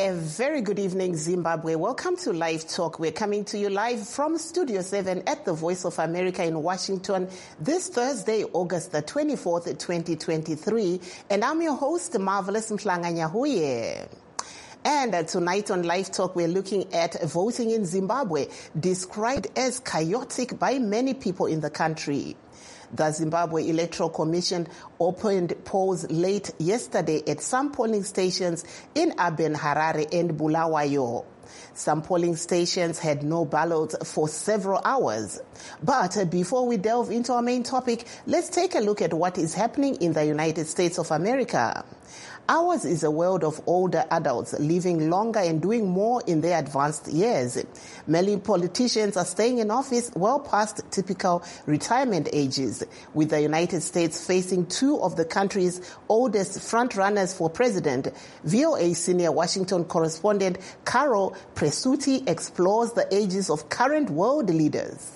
A very good evening, Zimbabwe. Welcome to Live Talk. We're coming to you live from Studio 7 at the Voice of America in Washington this Thursday, August the 24th, 2023. And I'm your host, Marvelous Mhlanganyahuye. And tonight on Live Talk, we're looking at voting in Zimbabwe, described as chaotic by many people in the country. The Zimbabwe Electoral Commission opened polls late yesterday at some polling stations in Aben, Harare and Bulawayo. Some polling stations had no ballots for several hours. But before we delve into our main topic, let's take a look at what is happening in the United States of America. Ours is a world of older adults living longer and doing more in their advanced years. Many politicians are staying in office well past typical retirement ages, with the United States facing two of the country's oldest frontrunners for president. VOA senior Washington correspondent Carol Presutti explores the ages of current world leaders.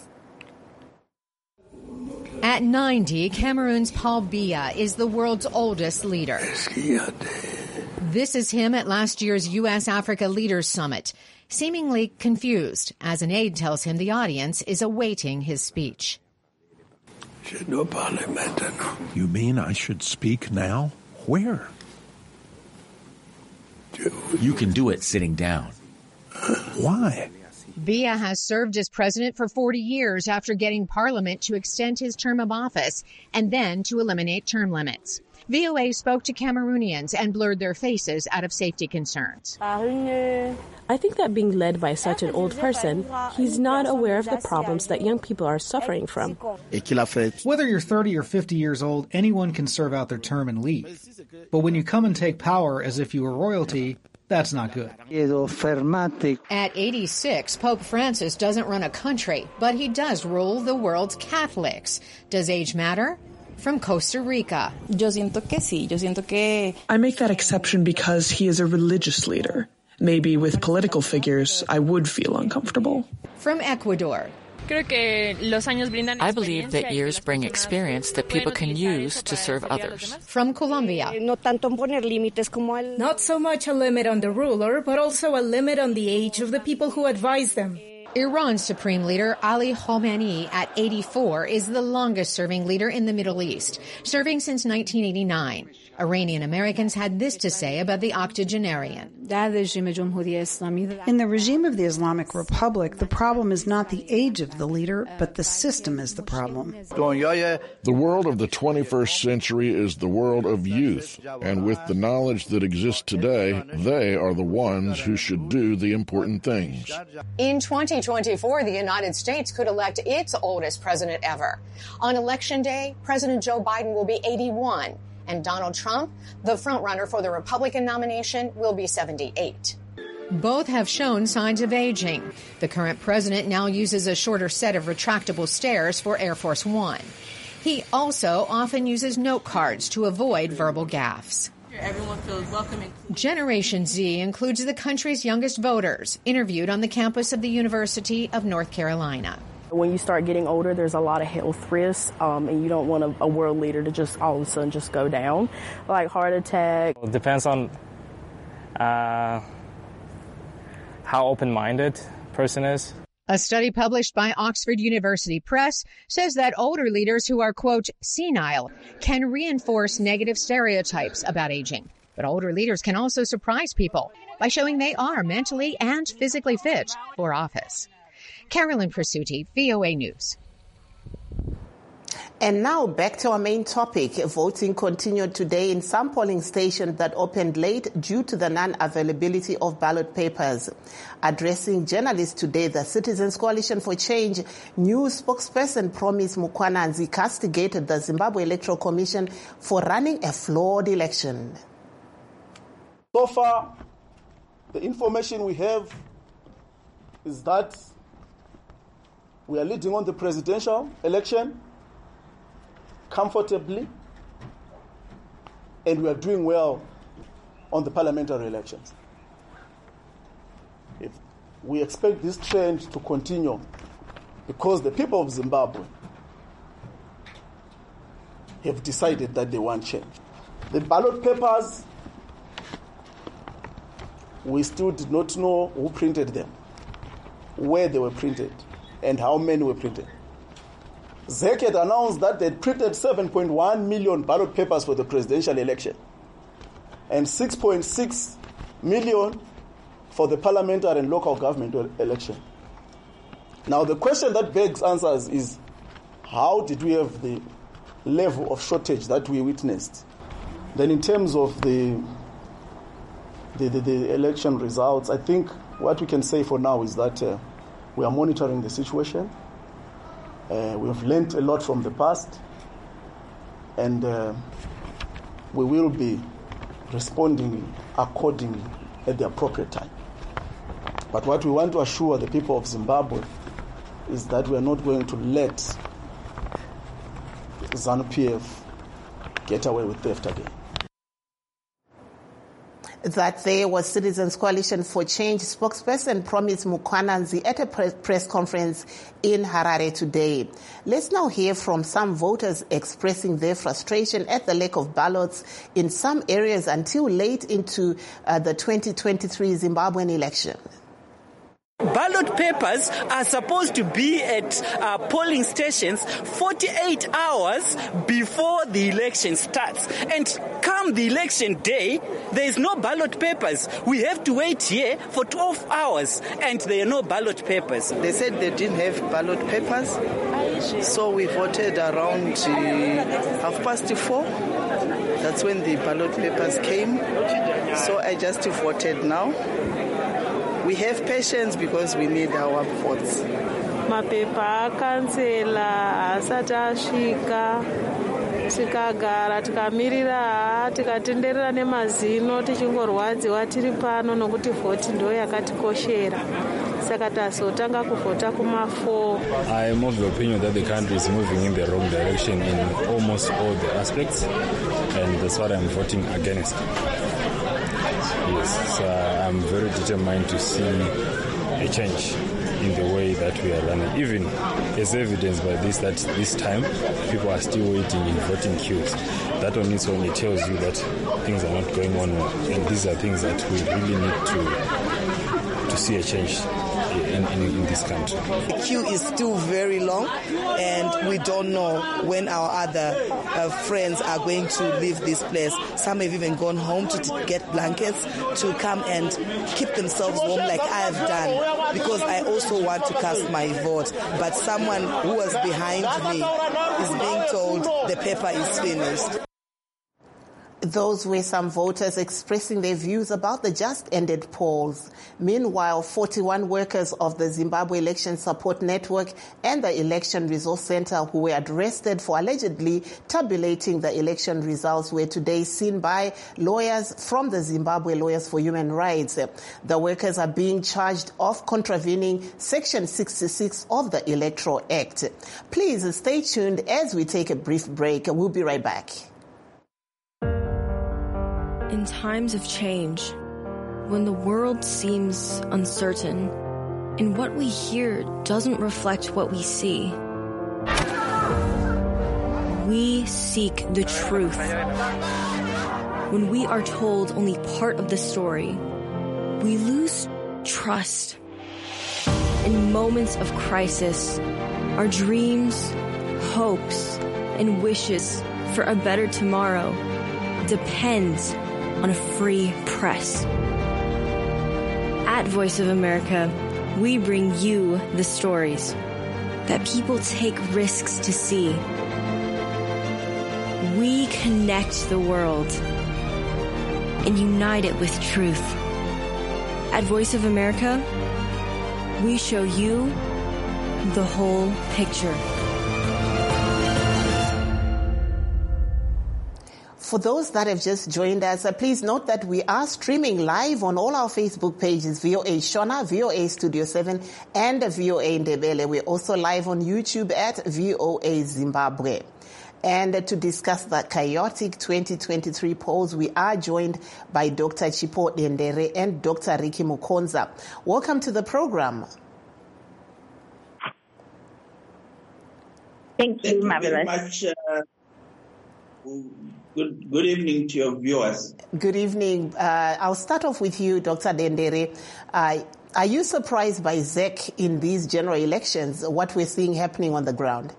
At 90, Cameroon's Paul Biya is the world's oldest leader. This is him at last year's U.S.-Africa Leaders Summit, seemingly confused as an aide tells him the audience is awaiting his speech. You mean I should speak now? Where? You can do it sitting down. Why? Biya has served as president for 40 years after getting Parliament to extend his term of office and then to eliminate term limits. VOA spoke to Cameroonians and blurred their faces out of safety concerns. I think that being led by such an old person, he's not aware of the problems that young people are suffering from. Whether you're 30 or 50 years old, anyone can serve out their term and leave. But when you come and take power as if you were royalty, that's not good. At 86, Pope Francis doesn't run a country, but he does rule the world's Catholics. Does age matter? From Costa Rica. I make that exception because he is a religious leader. Maybe with political figures, I would feel uncomfortable. From Ecuador. I believe that years bring experience that people can use to serve others. From Colombia. Not so much a limit on the ruler, but also a limit on the age of the people who advise them. Iran's supreme leader, Ali Khamenei, at 84, is the longest-serving leader in the Middle East, serving since 1989. Iranian Americans had this to say about the octogenarian. In the regime of the Islamic Republic, the problem is not the age of the leader, but the system is the problem. The world of the 21st century is the world of youth, and with the knowledge that exists today, they are the ones who should do the important things. In 2024, the United States could elect its oldest president ever. On Election Day, President Joe Biden will be 81. And Donald Trump, the frontrunner for the Republican nomination, will be 78. Both have shown signs of aging. The current president now uses a shorter set of retractable stairs for Air Force One. He also often uses note cards to avoid verbal gaffes. Everyone feels welcome. Generation Z includes the country's youngest voters, interviewed on the campus of the University of North Carolina. When you start getting older, there's a lot of health risks, and you don't want a world leader to just all of a sudden just go down, like heart attack. It depends on how open-minded a person is. A study published by Oxford University Press says that older leaders who are, quote, senile can reinforce negative stereotypes about aging. But older leaders can also surprise people by showing they are mentally and physically fit for office. Carolyn Presutti, VOA News. And now back to our main topic. Voting continued today in some polling stations that opened late due to the non-availability of ballot papers. Addressing journalists today, the Citizens Coalition for Change news spokesperson Promise Mukwananzi castigated the Zimbabwe Electoral Commission for running a flawed election. So far, the information we have is that we are leading on the presidential election comfortably, and we are doing well on the parliamentary elections. We expect this trend to continue because the people of Zimbabwe have decided that they want change. The ballot papers we still did not know who printed them, where they were printed, and how many were printed. ZEC had announced that they printed 7.1 million ballot papers for the presidential election and 6.6 million for the parliamentary and local government election. Now, the question that begs answers is, how did we have the level of shortage that we witnessed? Then in terms of the election results, I think what we can say for now is that we are monitoring the situation. We have learned a lot from the past, and we will be responding accordingly at the appropriate time. But what we want to assure the people of Zimbabwe is that we are not going to let ZANU-PF get away with theft again. That there was Citizens Coalition for Change spokesperson Promise Mukwananzi at a press conference in Harare today. Let's now hear from some voters expressing their frustration at the lack of ballots in some areas until late into the 2023 Zimbabwean election. Ballot papers are supposed to be at polling stations 48 hours before the election starts. And come the election day, there is no ballot papers. We have to wait here for 12 hours and there are no ballot papers. They said they didn't have ballot papers, so we voted around 4:30. That's when the ballot papers came. So I just voted now. We have patience because we need our votes. Mapepa akansela asati asvika tikagara tikamirira tikatenderera nemazino tichingorwadziwa tiri pano nokuti vhoti ndo yakatikoshera saka tazotanga kuvhota kuma4. I am of the opinion that the country is moving in the wrong direction in almost all the aspects, and that's what I'm voting against. Yes, so I'm very determined to see a change in the way that we are running. Even as evidenced by this, that this time people are still waiting in voting queues. That on its own, it tells you that things are not going on well. And these are things that we really need to see a change in this country. The queue is still very long, and we don't know when our other friends are going to leave this place. Some have even gone home to get blankets to come and keep themselves warm like I have done, because I also want to cast my vote. But someone who was behind me is being told the paper is finished. Those were some voters expressing their views about the just-ended polls. Meanwhile, 41 workers of the Zimbabwe Election Support Network and the Election Resource Center who were arrested for allegedly tabulating the election results were today seen by lawyers from the Zimbabwe Lawyers for Human Rights. The workers are being charged of contravening Section 66 of the Electoral Act. Please stay tuned as we take a brief break. We'll be right back. In times of change, when the world seems uncertain and what we hear doesn't reflect what we see, we seek the truth. When we are told only part of the story, we lose trust. In moments of crisis, our dreams, hopes, and wishes for a better tomorrow depends on a free press. At Voice of America, we bring you the stories that people take risks to see. We connect the world and unite it with truth. At Voice of America, we show you the whole picture. For those that have just joined us, please note that we are streaming live on all our Facebook pages, VOA Shona, VOA Studio 7, and VOA Ndebele. We're also live on YouTube at VOA Zimbabwe. And to discuss the chaotic 2023 polls, we are joined by Dr. Chipo Dendere and Dr. Ricky Mukonza. Welcome to the program. Thank you, Marvelous. Thank you very much. Good evening to your viewers. Good evening. I'll start off with you, Dr. Dendere. Are you surprised by ZEC in these general elections, what we're seeing happening on the ground?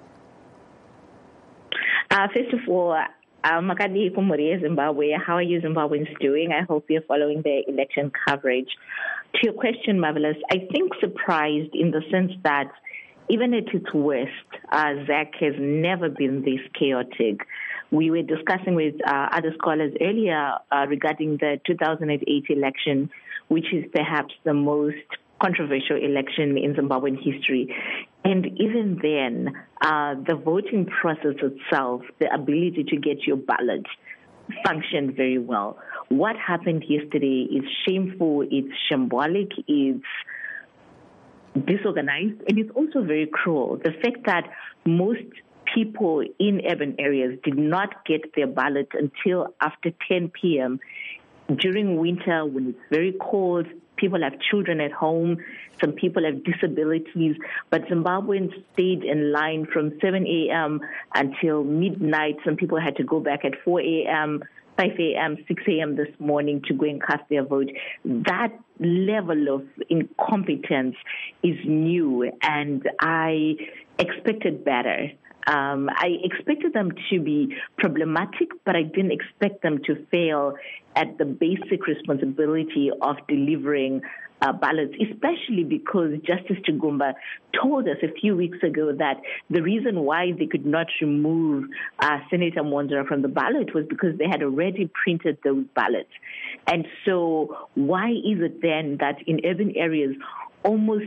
First of all, Makadi Kumuri, Zimbabwe. How are you Zimbabweans doing? I hope you're following the election coverage. To your question, Marvelous, I think surprised in the sense that even at its worst, ZEC has never been this chaotic. We were discussing with other scholars earlier regarding the 2008 election, which is perhaps the most controversial election in Zimbabwean history. And even then, the voting process itself, the ability to get your ballot, functioned very well. What happened yesterday is shameful, it's shambolic, it's disorganized, and it's also very cruel. The fact that most people in urban areas did not get their ballot until after 10 p.m. during winter when it's very cold. People have children at home. Some people have disabilities. But Zimbabweans stayed in line from 7 a.m. until midnight. Some people had to go back at 4 a.m., 5 a.m., 6 a.m. this morning to go and cast their vote. That level of incompetence is new, and I expected better. I expected them to be problematic, but I didn't expect them to fail at the basic responsibility of delivering ballots, especially because Justice Chigumba told us a few weeks ago that the reason why they could not remove Senator Mwonzora from the ballot was because they had already printed those ballots. And so why is it then that in urban areas, almost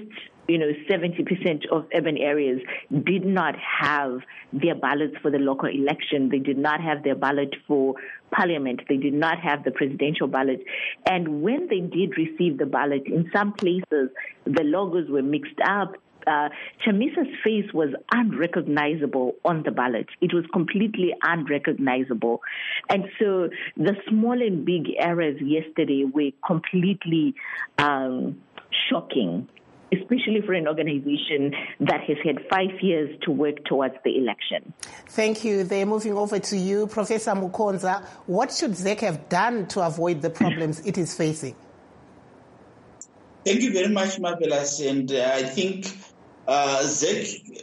70% of urban areas did not have their ballots for the local election. They did not have their ballot for parliament. They did not have the presidential ballot. And when they did receive the ballot, in some places, the logos were mixed up. Chamisa's face was unrecognizable on the ballot. It was completely unrecognizable. And so the small and big errors yesterday were completely shocking, especially for an organization that has had 5 years to work towards the election. Thank you. They're moving over to you. Professor Mukonza, what should ZEC have done to avoid the problems it is facing? Thank you very much, Marvelous. And I think ZEC,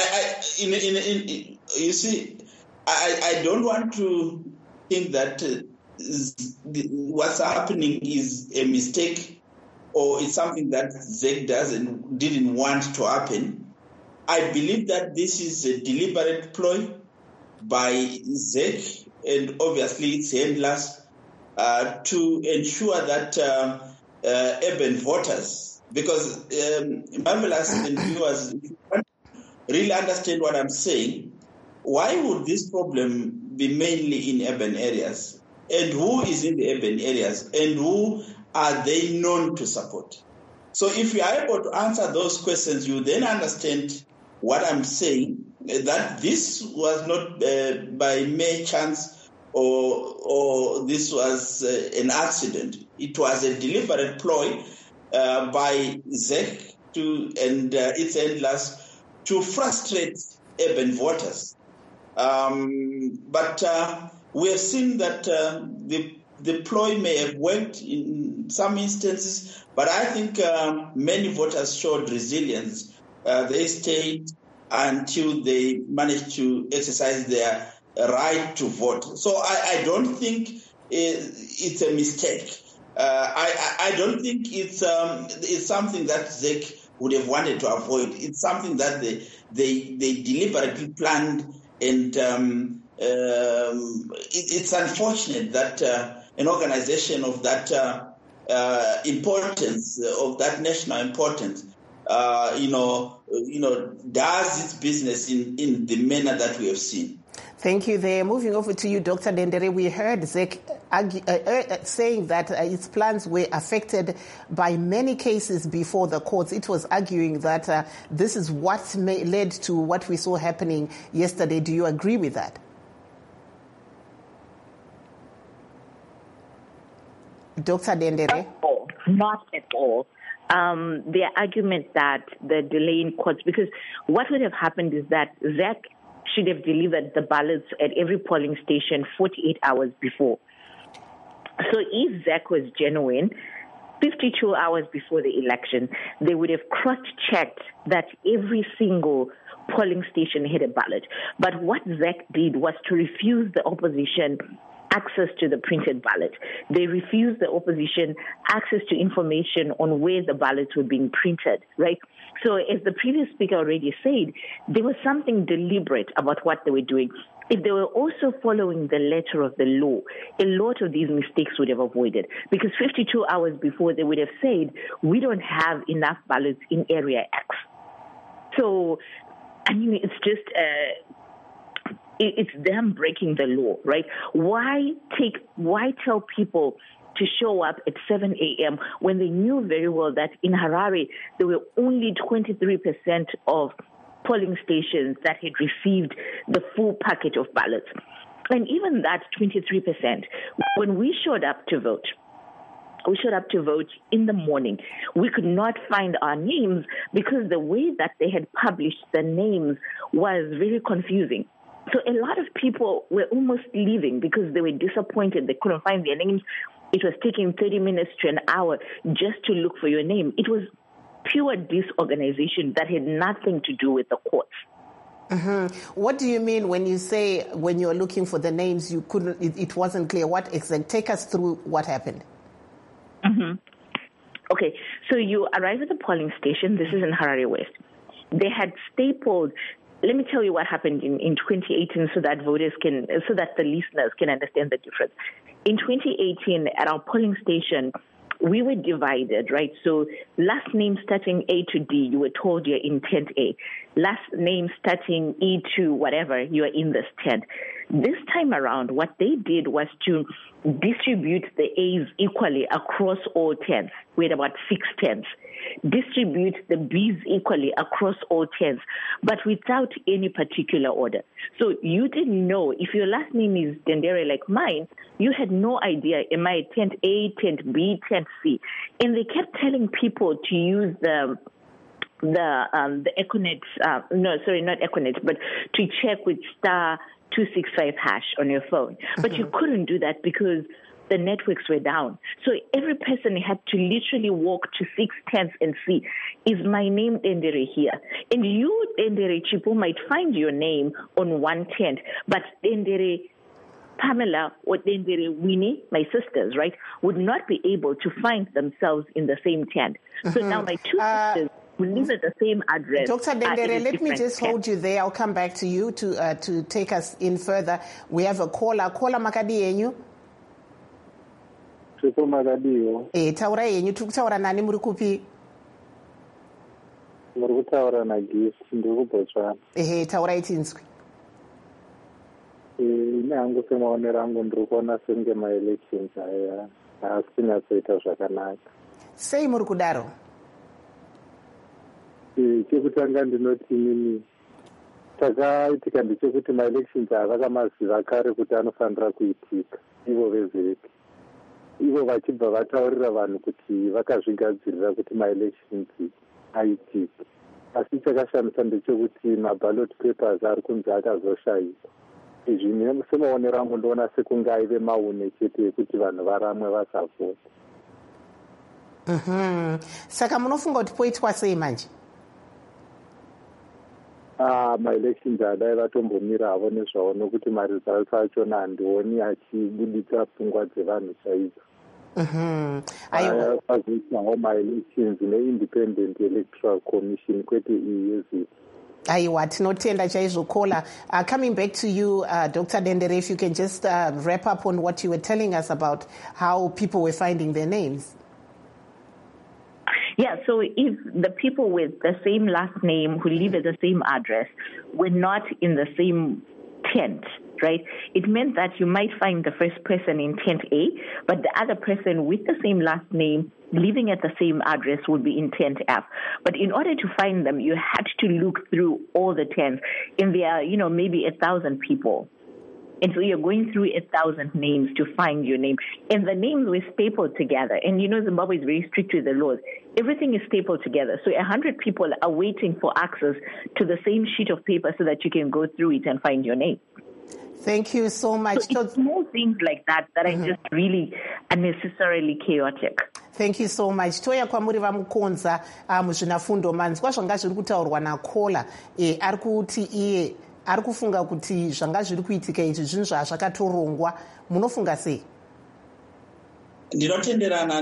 you see, I don't want to think that what's happening is a mistake or it's something that ZEC didn't want to happen. I believe that this is a deliberate ploy by ZEC and obviously its handlers to ensure that urban voters, because Marvelous and viewers, if you want to really understand what I'm saying, why would this problem be mainly in urban areas? And who is in the urban areas? And who are they known to support? So if you are able to answer those questions, you then understand what I'm saying, that this was not by mere chance or this was an accident. It was a deliberate ploy by ZEC and its handlers to frustrate urban voters. But we have seen that the ploy may have worked in some instances, but I think many voters showed resilience. They stayed until they managed to exercise their right to vote. So I don't think it's a mistake. I don't think it's something that ZEC would have wanted to avoid. It's something that they deliberately planned, and it's unfortunate that an organization of that importance, of that national importance, does its business in the manner that we have seen. Thank you. There. Moving over to you, Dr. Dendere. We heard ZEC saying that its plans were affected by many cases before the courts. It was arguing that this is what led to what we saw happening yesterday. Do you agree with that? Dr. Dendere? Not at all. The argument that the delay in courts, because what would have happened is that ZEC should have delivered the ballots at every polling station 48 hours before. So if Zach was genuine, 52 hours before the election, they would have cross-checked that every single polling station had a ballot. But what Zach did was to refuse the opposition access to the printed ballot. They refused the opposition access to information on where the ballots were being printed, right? So as the previous speaker already said, there was something deliberate about what they were doing. If they were also following the letter of the law, a lot of these mistakes would have avoided, because 52 hours before they would have said, we don't have enough ballots in area X. So, I mean, it's just... it's them breaking the law, right? Why tell people to show up at 7 a.m. when they knew very well that in Harare there were only 23% of polling stations that had received the full packet of ballots? And even that 23%, when we showed up to vote in the morning. We could not find our names because the way that they had published the names was very confusing. So a lot of people were almost leaving because they were disappointed. They couldn't find their names. It was taking 30 minutes to an hour just to look for your name. It was pure disorganization that had nothing to do with the courts. Mm-hmm. What do you mean when you say when you're looking for the names, you couldn't? It wasn't clear. What exactly? Take us through what happened. Mm-hmm. Okay, so you arrive at the polling station. This is in Harare West. They had stapled. Let me tell you what happened in 2018 so that the listeners can understand the difference. In 2018, at our polling station, we were divided, right? So last name starting A to D, you were told you're in tent A. Last name starting E to whatever, you're in this tent. This time around, what they did was to distribute the A's equally across all tents. We had about 6 tents. Distribute the B's equally across all tents, but without any particular order. So you didn't know, if your last name is Dendere like mine, you had no idea, am I tent A, tent B, tent C? And they kept telling people to use the Equinet, not Equinet, but to check with *265# on your phone. But you couldn't do that because the networks were down. So every person had to literally walk to 6 tents and see, is my name Dendere here? And you, Dendere Chipo, might find your name on one tent, but Dendere Pamela or Dendere Winnie, my sisters, right, would not be able to find themselves in the same tent. So now my 2 sisters who live at the same address. Dr. Dendere, let me just hold you there. I'll come back to you to take us in further. We have a caller. Caller Makadi yenyu. Taura yenyu, tukutaura nani muri kupi? Muri kutaura na Gift, ndiri kuBotswana. Taura itinzwi. Nangu semaonero angu ndiri kuona senge ma-elections aya asingatoita zvakanaka. Sei muri kudaro? Chekutanga ndinoti nini chakaitika ndechekuti ma-elections avakamaziva kare kuti anofanira kuitika ivo vezeki. Ivo vachibva vataurira vanhu kuti vakazvigadzirira kuti ma-elections aitike. Asi chakashamisa ndechekuti ma-ballot papers ari kunzi akazoshayikwa. Izvi semaonero angu ndoona sekunge aive maune chete ekuti vanhu varamwe vasavhota. Saka munofunga kuti poitwa sei manje? Ma-elections adai vatombomira havo nezvavo nokuti ma-results achona handioni achibuditsa pfungwa dzevanhu chaidzo. Pazoitawo ma-elections ne-independent electoral commission kwete iyi yezita. Aiwa, tinotenda chaizvo caller. Coming back to you, Dr. Dendere, if you can just wrap up on what you were telling us about how people were finding their names. Yeah, so if the people with the same last name who live at the same address were not in the same tent, right, it meant that you might find the first person in tent A, but the other person with the same last name living at the same address would be in tent F. But in order to find them, you had to look through all the tents, and there are, maybe 1,000 people. And so you're going through 1,000 names to find your name. And the names were stapled together. And Zimbabwe is very strict with the laws. Everything is stapled together. So 100 people are waiting for access to the same sheet of paper so that you can go through it and find your name. Thank you so much. So it's small things like that are just really unnecessarily chaotic. Thank you so much. Toya kwamuri vamukonza muzvinafundo manzwa zvanga zviri kutaurwa naKola ari kuti iye ari kufunga kuti zvanga zviri kuitika izvi zvinhu zvazvakatorongwa. Munofunga sei? Ndinotenderana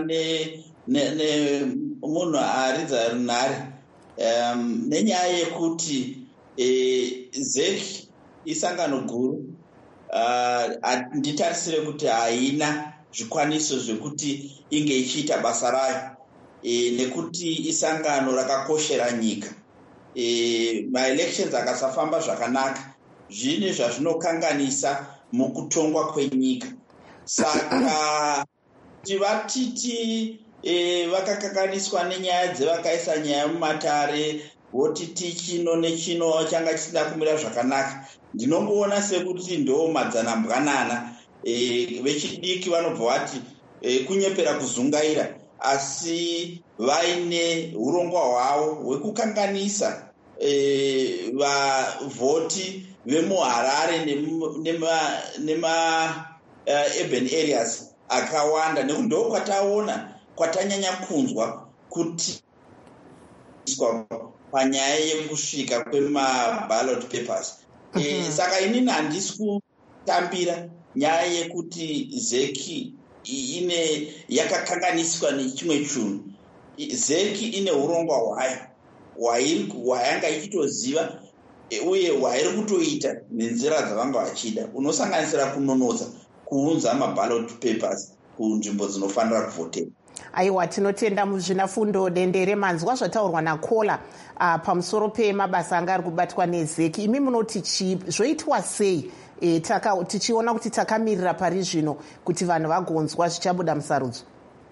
nemunhu aridza runhare nenyaya yekuti ZEC isangano guru nditarisire kuti haina zvikwaniso zvekuti inge ichiita basa rayo nekuti isangano rakakoshera nyika. Maelections akasafamba zvakanaka zvine zvazvinokanganisa mukutongwa kwenyika. Saka kuti vatiti vakakanganiswa nenyaya dzevakaisa nyaya mumatare votiti chino nechino changa chisina kumira zvakanaka. Ndinongoona sekuti ndo madzanambwanana vechidiki vanobva vati kunyepera kuzungaira, asi vaine urongwa hwavo hwekukanganisa vavhoti vemuHarare nema urban areas akawanda. Nekuti ndo kwataona kwatanyanya kunzwa kuti panyaya yekusvika kwemaballot papers. Saka inini handisi kutambira nyaya yekuti ZEC yakakanganiswa nechimwe chinhu. ZEC ine urongwa hwayo hwayanga ichitoziva uye hwairi kutoita nenzira dzavanga vachida, unosanganisira kunonodza kuunza maballot papers kunzvimbo dzinofanira kuvhotera. Aiwa, tinotenda muzvinafundo Dendere. Manzwa zvataurwa naKola pamusoro pemabasa anga ari kubatwa neZEC. Imi munoti zvoitwa sei tichiona kuti takamirira pari zvino kuti vanhu vagonzwa zvichabuda musarudzo?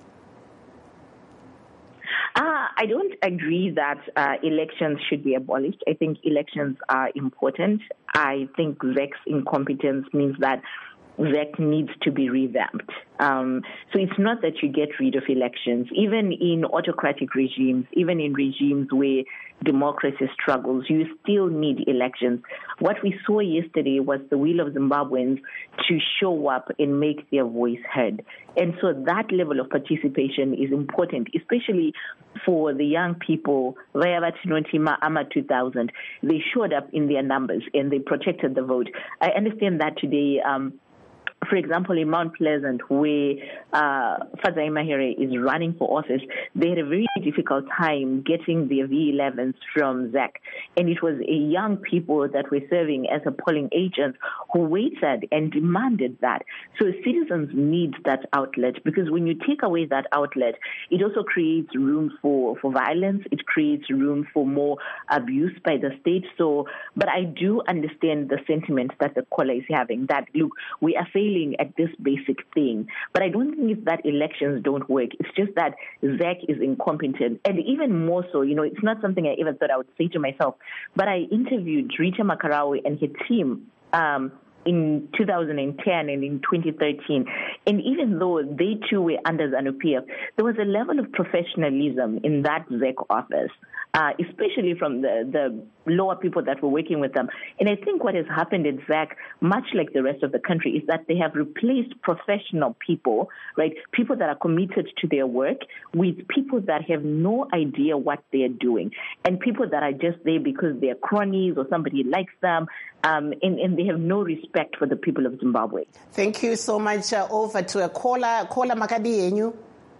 I don't agree that elections should be abolished. I think elections are important. I think ZEC's incompetence means that ZEC needs to be revamped. So it's not that you get rid of elections. Even in autocratic regimes, even in regimes where democracy struggles, you still need elections. What we saw yesterday was the will of Zimbabweans to show up and make their voice heard. And so that level of participation is important, especially for the young people. Vayavatinotima Ama 2000, they showed up in their numbers and they protected the vote. I understand that today, for example, in Mount Pleasant, where Fadzayi Mahere is running for office, they had a very difficult time getting their V11s from ZEC. And it was a young people that were serving as a polling agent who waited and demanded that. So citizens need that outlet, because when you take away that outlet, it also creates room for violence. It creates room for more abuse by the state. So, but I do understand the sentiment that the caller is having, that, look, we are failing at this basic thing. But I don't think it's that elections don't work. It's just that ZEC is incompetent. And even more so, it's not something I ever thought I would say to myself, but I interviewed Rita Makarawi and her team in 2010 and in 2013. And even though they too were under ZANU-PF, there was a level of professionalism in that ZEC office, especially from the lower people that were working with them. And I think what has happened at ZEC, much like the rest of the country, is that they have replaced professional people, right? People that are committed to their work with people that have no idea what they're doing, and people that are just there because they're cronies or somebody likes them, and they have no respect for the people of Zimbabwe. Thank you so much. Over to a caller. Caller Makadi Yenyu.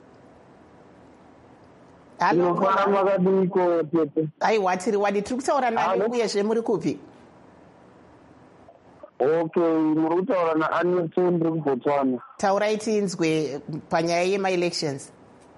Aiwa, tiri wadi tikutaura nani uyezve muri kupi? Okay, muri kutaura naAneti ndiri kuBotswana. Taurai tinzwe panyaya yema-elections.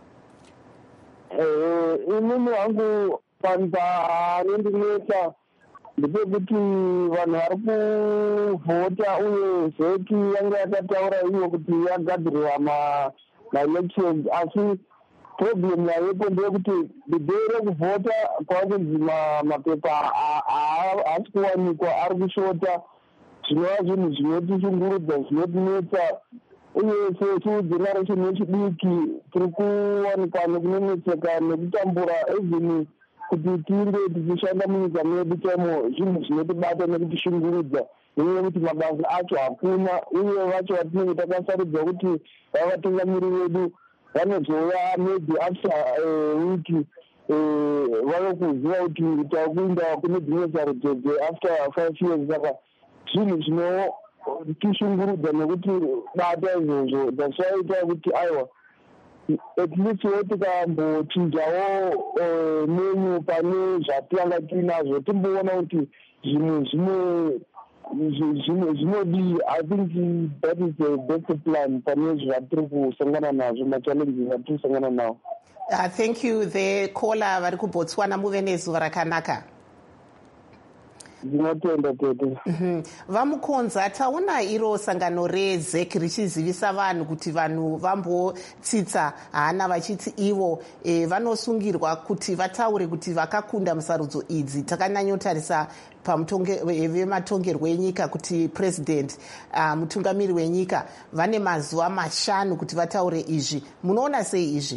Inini hangu panza rendineta ndepekuti vanhu vari kuvhota uye ZEC yanga yakataura iyo kuti yagadzirwa ma-elections, asi problem yayepo ndeyekuti day rekuvhota kwakunzi mapepa haasi kuwanikwa, ari kushota. zvinova zvinhu zvinotishungurudza zvinotinetsa uye sesu generation yechidiki tiri kuwanikwa nekunonetseka nekutambura even kuti tinge tichishanda munyika medu chaimo zvinhu zvinotibata nekutishungurudza nenyaya yekuti mabasa acho hakuna uye vacho vatinenge takasarudza kuti vavatungamiri vedu vanozouya maybe after wiki vave kuziva kuti takuinda kune dzimwe sarudzodze after 5 years. Saka zvinhu zvinotishungurudza nekuti bata izvozvo dasvaita kuti aiwa at least tikambochinjawo menyu pane zvatanga tinazvo timboona kuti zvinhu zvinodii. I think that is the best plan pane zvatiri kusangana nazvo, machallenges atiri kusangana nawo. Thank you. The caller vari kuBotswana, muve nezuva rakanaka. Ndinotenda tete. Vamukonza, taona iro sangano reZEC richizivisa vanhu kuti vanhu vambotsitsa hana vachiti ivo vanosungirwa kuti vataure kuti vakakunda musarudzo idzi. Takanyanyotarisa vematongerwo enyika kuti president mutungamiri wenyika vane mazuva 5 kuti vataure izvi. Munoona sei izvi?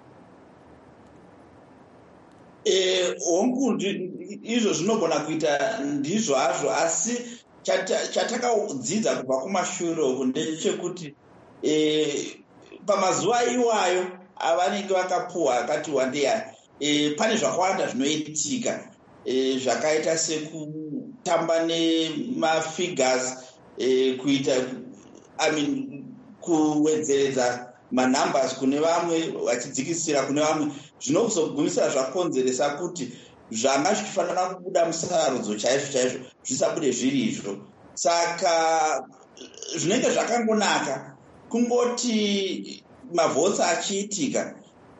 Hongu izvo zvinogona kuita ndizvo hazvo, asi chatakadzidza kubva kumashure uku ndechekuti pamazuva iwayo avanenge vakapuhwa akati wandeya pane zvakawanda zvinoitika zvakaita sekutamba nemafigures kuita kuwedzeredza manumbers kune vamwe vachidzikisira kune vamwe zvinozogumisira zvakonzeresa kuti zvanga zvichifanira kubuda musarudzo chaizvo chaizvo zvisabude zviri izvo. Saka zvinenge zvakangonaka kungoti mavhotsi achiitika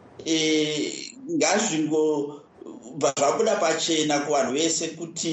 ngazvingobva zvabuda pachena kuvanhu vese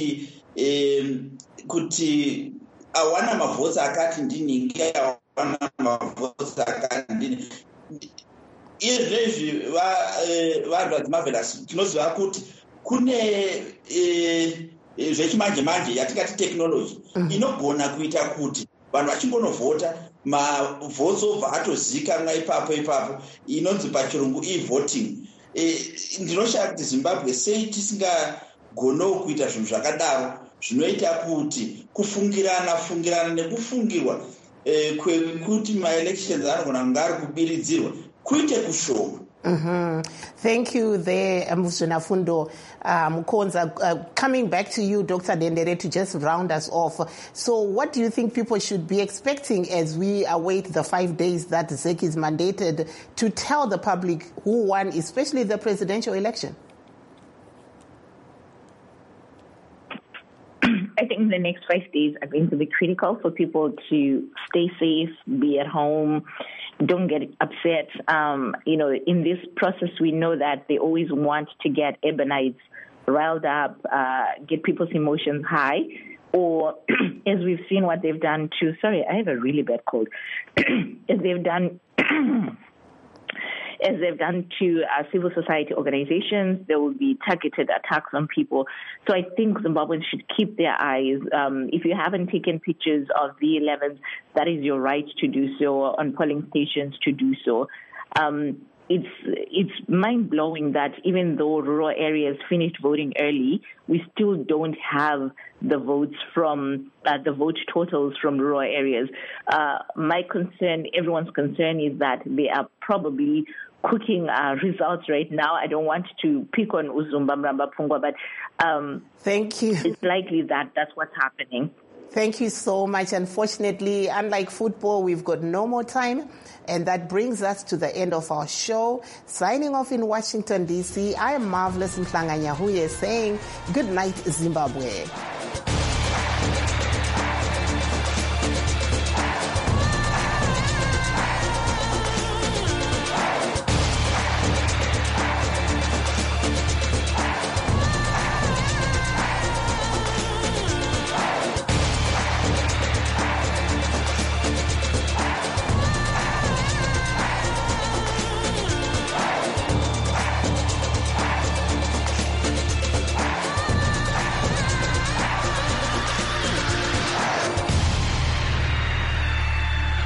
kuti awana mavhotsi akati ndini awana mavhotsi akati ndini. Izvezvi vanhu vadzimavhelas tinoziva kuti kune zvechimanje manje yatingati tekinoloji inogona kuita kuti vanhu vachingonovhota mavhotsi obva atozikanwa ipapo inonzi pachirungu e-voting. Ndinoshaya kuti Zimbabwe sei tisingagonewo kuita zvinhu zvakadaro zvinoita kuti kufungirana nekufungirwa kwekuti maelections anogona kunge ari kubiridzirwa kuite kushoma. Thank you there, Muzvinafundo Mukonza. Coming back to you, Dr. Dendere, to just round us off. So what do you think people should be expecting as we await the 5 days that ZEC is mandated to tell the public who won, especially the presidential election? I think the next 5 days are going to be critical for people to stay safe, be at home, don't get upset. In this process, we know that they always want to get urbanites riled up, get people's emotions high, or as we've seen what they've done to, sorry, I have a really bad cold, as they've done to civil society organizations. There will be targeted attacks on people. So I think Zimbabweans should keep their eyes. If you haven't taken pictures of the 11th, that is your right to do so, on polling stations to do so. It's mind-blowing that even though rural areas finished voting early, we still don't have the votes from the vote totals from rural areas. My concern, everyone's concern, is that they are probably cooking results right now. I don't want to pick on Uzumba Mramba Pungwa, but thank you. It's likely that that's what's happening. Thank you so much. Unfortunately, unlike football, we've got no more time. And that brings us to the end of our show. Signing off in Washington, D.C., I am Marvelous Mhlanga Nyahuye saying good night, Zimbabwe.